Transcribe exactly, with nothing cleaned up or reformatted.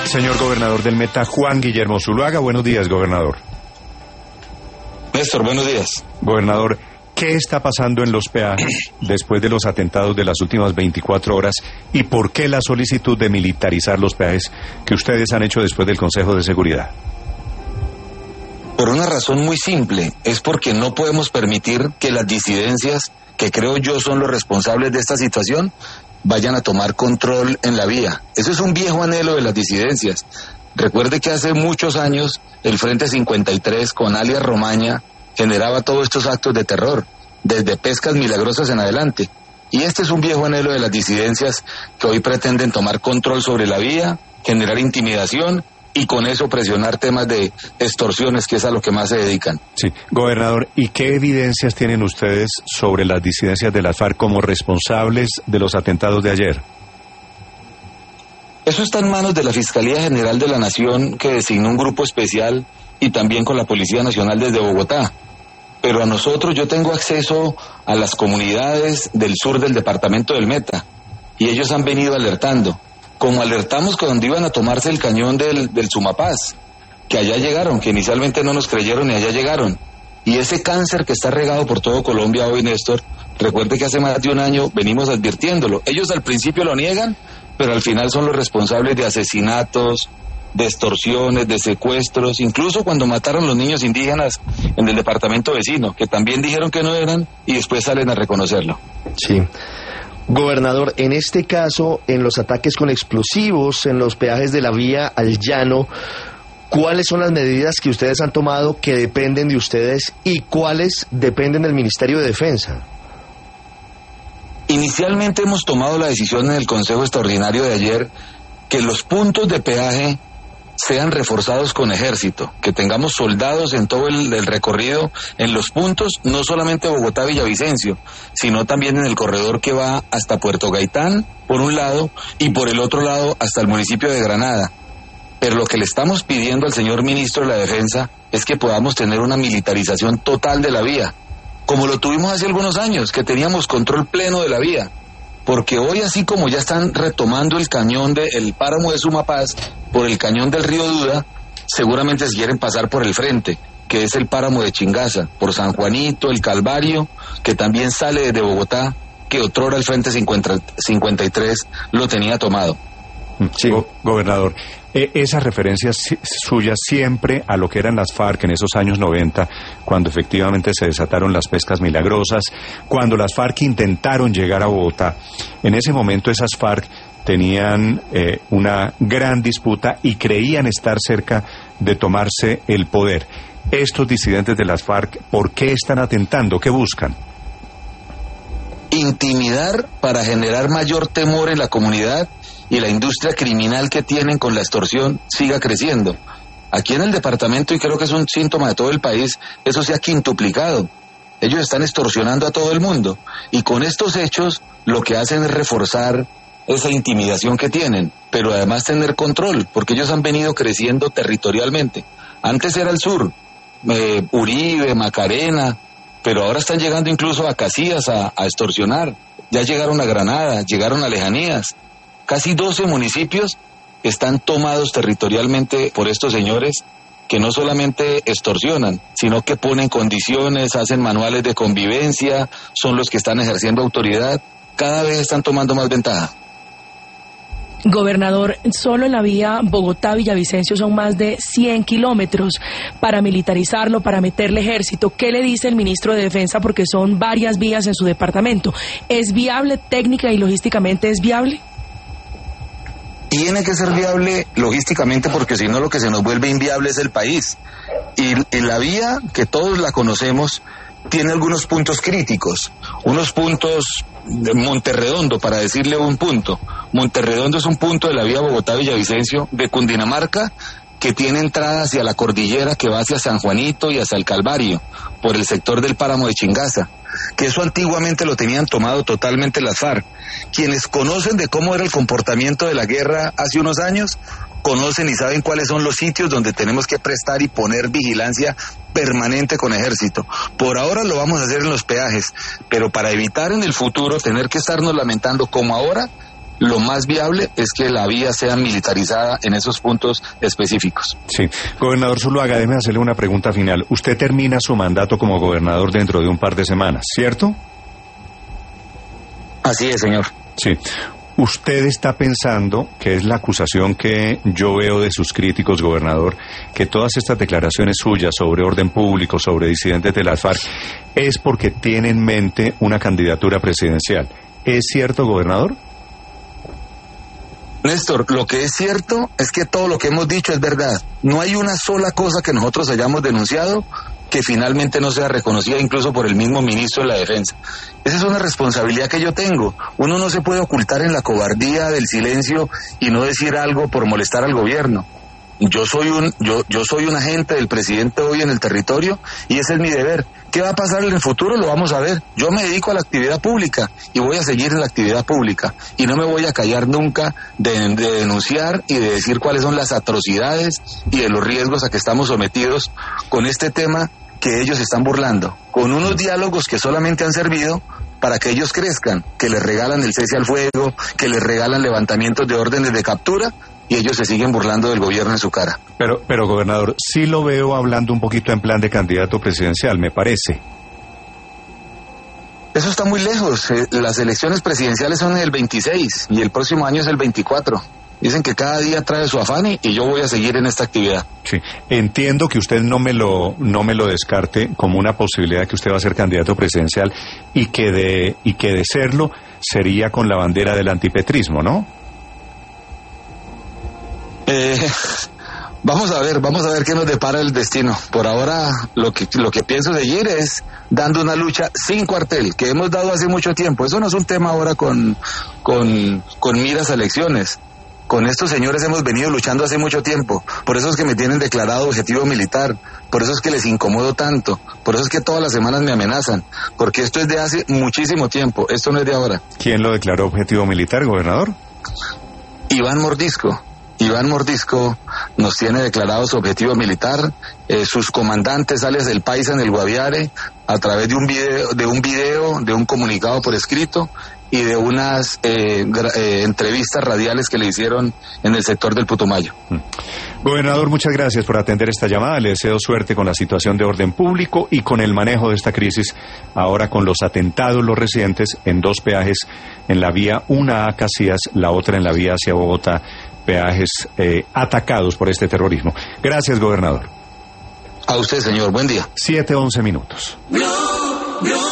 Señor gobernador del Meta, Juan Guillermo Zuluaga. Buenos días, gobernador. Néstor, buenos días. Gobernador, ¿qué está pasando en los peajes después de los atentados de las últimas veinticuatro horas y por qué la solicitud de militarizar los peajes que ustedes han hecho después del Consejo de Seguridad? Por una razón muy simple, es porque no podemos permitir que las disidencias, que creo yo son los responsables de esta situación, vayan a tomar control en la vía. Eso es un viejo anhelo de las disidencias. Recuerde que hace muchos años el Frente cincuenta y tres con alias Romaña generaba todos estos actos de terror, desde pescas milagrosas en adelante. Y este es un viejo anhelo de las disidencias que hoy pretenden tomar control sobre la vía, generar intimidación y con eso presionar temas de extorsiones, que es a lo que más se dedican. Sí, gobernador, ¿y qué evidencias tienen ustedes sobre las disidencias de las FARC como responsables de los atentados de ayer? Eso está en manos de la Fiscalía General de la Nación, que designó un grupo especial, y también con la Policía Nacional desde Bogotá. Pero a nosotros yo tengo acceso a las comunidades del sur del departamento del Meta, y ellos han venido alertando. Como alertamos cuando iban a tomarse el cañón del, del Sumapaz, que allá llegaron, que inicialmente no nos creyeron y allá llegaron. Y ese cáncer que está regado por todo Colombia hoy, Néstor, recuerde que hace más de un año venimos advirtiéndolo. Ellos al principio lo niegan, pero al final son los responsables de asesinatos, de extorsiones, de secuestros, incluso cuando mataron los niños indígenas en el departamento vecino, que también dijeron que no eran y después salen a reconocerlo. Sí. Gobernador, en este caso, en los ataques con explosivos, en los peajes de la vía al llano, ¿cuáles son las medidas que ustedes han tomado que dependen de ustedes y cuáles dependen del Ministerio de Defensa? Inicialmente hemos tomado la decisión en el Consejo Extraordinario de ayer que los puntos de peaje sean reforzados con ejército, que tengamos soldados en todo el, el recorrido, en los puntos, no solamente Bogotá-Villavicencio, sino también en el corredor que va hasta Puerto Gaitán, por un lado, y por el otro lado hasta el municipio de Granada. Pero lo que le estamos pidiendo al señor ministro de la Defensa es que podamos tener una militarización total de la vía, como lo tuvimos hace algunos años, que teníamos control pleno de la vía. Porque hoy, así como ya están retomando el cañón del páramo de Sumapaz por el cañón del río Duda, seguramente se quieren pasar por el frente, que es el páramo de Chingaza, por San Juanito, el Calvario, que también sale desde Bogotá, que otrora el Frente cincuenta y tres lo tenía tomado. Sí, Go- gobernador, eh, esas referencias suyas siempre a lo que eran las FARC en esos años noventa, cuando efectivamente se desataron las pescas milagrosas, cuando las FARC intentaron llegar a Bogotá. En ese momento esas FARC tenían eh, una gran disputa y creían estar cerca de tomarse el poder. Estos disidentes de las FARC, ¿por qué están atentando? ¿Qué buscan? Intimidar para generar mayor temor en la comunidad y la industria criminal que tienen con la extorsión siga creciendo. Aquí en el departamento, y creo que es un síntoma de todo el país, eso se ha quintuplicado. Ellos están extorsionando a todo el mundo, y con estos hechos lo que hacen es reforzar esa intimidación que tienen, pero además tener control, porque ellos han venido creciendo territorialmente. Antes era el sur, eh, Uribe, Macarena, pero ahora están llegando incluso a Casillas a, a extorsionar. Ya llegaron a Granada, llegaron a Lejanías. Casi doce municipios están tomados territorialmente por estos señores que no solamente extorsionan, sino que ponen condiciones, hacen manuales de convivencia, son los que están ejerciendo autoridad. Cada vez están tomando más ventaja. Gobernador, solo en la vía Bogotá-Villavicencio son más de cien kilómetros para militarizarlo, para meterle ejército. ¿Qué le dice el ministro de Defensa? Porque son varias vías en su departamento. ¿Es viable técnica y logísticamente? ¿Es viable? Tiene que ser viable logísticamente, porque si no lo que se nos vuelve inviable es el país. Y, y la vía, que todos la conocemos, tiene algunos puntos críticos, unos puntos de Monterredondo, para decirle un punto. Monterredondo es un punto de la vía Bogotá-Villavicencio de Cundinamarca que tiene entrada hacia la cordillera que va hacia San Juanito y hacia el Calvario, por el sector del páramo de Chingaza, que eso antiguamente lo tenían tomado totalmente las FARC. Quienes conocen de cómo era el comportamiento de la guerra hace unos años, conocen y saben cuáles son los sitios donde tenemos que prestar y poner vigilancia permanente con ejército. Por ahora lo vamos a hacer en los peajes, pero para evitar en el futuro tener que estarnos lamentando como ahora lo más viable es que la vía sea militarizada en esos puntos específicos. Sí. Gobernador Zuluaga, déjeme hacerle una pregunta final. Usted termina su mandato como gobernador dentro de un par de semanas, ¿cierto? Así es, señor. Sí. ¿Usted está pensando, que es la acusación que yo veo de sus críticos, gobernador, que todas estas declaraciones suyas sobre orden público, sobre disidentes de las FARC, es porque tiene en mente una candidatura presidencial? ¿Es cierto, gobernador? Néstor, lo que es cierto es que todo lo que hemos dicho es verdad. No hay una sola cosa que nosotros hayamos denunciado que finalmente no sea reconocida incluso por el mismo ministro de la Defensa. Esa es una responsabilidad que yo tengo. Uno no se puede ocultar en la cobardía del silencio y no decir algo por molestar al gobierno. Yo soy un yo yo soy un agente del presidente hoy en el territorio y ese es mi deber. ¿Qué va a pasar en el futuro? Lo vamos a ver. Yo me dedico a la actividad pública y voy a seguir en la actividad pública y no me voy a callar nunca de, de denunciar y de decir cuáles son las atrocidades y de los riesgos a que estamos sometidos con este tema que ellos están burlando, con unos diálogos que solamente han servido para que ellos crezcan, que les regalan el cese al fuego, que les regalan levantamientos de órdenes de captura, y ellos se siguen burlando del gobierno en su cara. Pero, pero gobernador, sí lo veo hablando un poquito en plan de candidato presidencial, me parece. Eso está muy lejos. Eh, las elecciones presidenciales son el veintiséis y el próximo año es el veinticuatro. Dicen que cada día trae su afán y, y yo voy a seguir en esta actividad. Sí, entiendo que usted no me lo no me lo descarte como una posibilidad de que usted va a ser candidato presidencial y que de y que de serlo sería con la bandera del antipetrismo, ¿no? Eh, vamos a ver, vamos a ver qué nos depara el destino. Por ahora lo que lo que pienso seguir es dando una lucha sin cuartel, que hemos dado hace mucho tiempo. Eso no es un tema ahora con con con miras a elecciones. Con estos señores hemos venido luchando hace mucho tiempo, por eso es que me tienen declarado objetivo militar, por eso es que les incomodo tanto, por eso es que todas las semanas me amenazan, porque esto es de hace muchísimo tiempo, esto no es de ahora. ¿Quién lo declaró objetivo militar, gobernador? Iván Mordisco. Iván Mordisco nos tiene declarado su objetivo militar, eh, sus comandantes alias del Paisa en el Guaviare, a través de un video, de un video, de un comunicado por escrito, y de unas eh, eh, entrevistas radiales que le hicieron en el sector del Putumayo. Mm. Gobernador, muchas gracias por atender esta llamada. Le deseo suerte con la situación de orden público y con el manejo de esta crisis, ahora con los atentados, los recientes, en dos peajes, en la vía una a Casillas, la otra en la vía hacia Bogotá, peajes eh, atacados por este terrorismo. Gracias, gobernador. A usted, señor. Buen día. Siete, once minutos.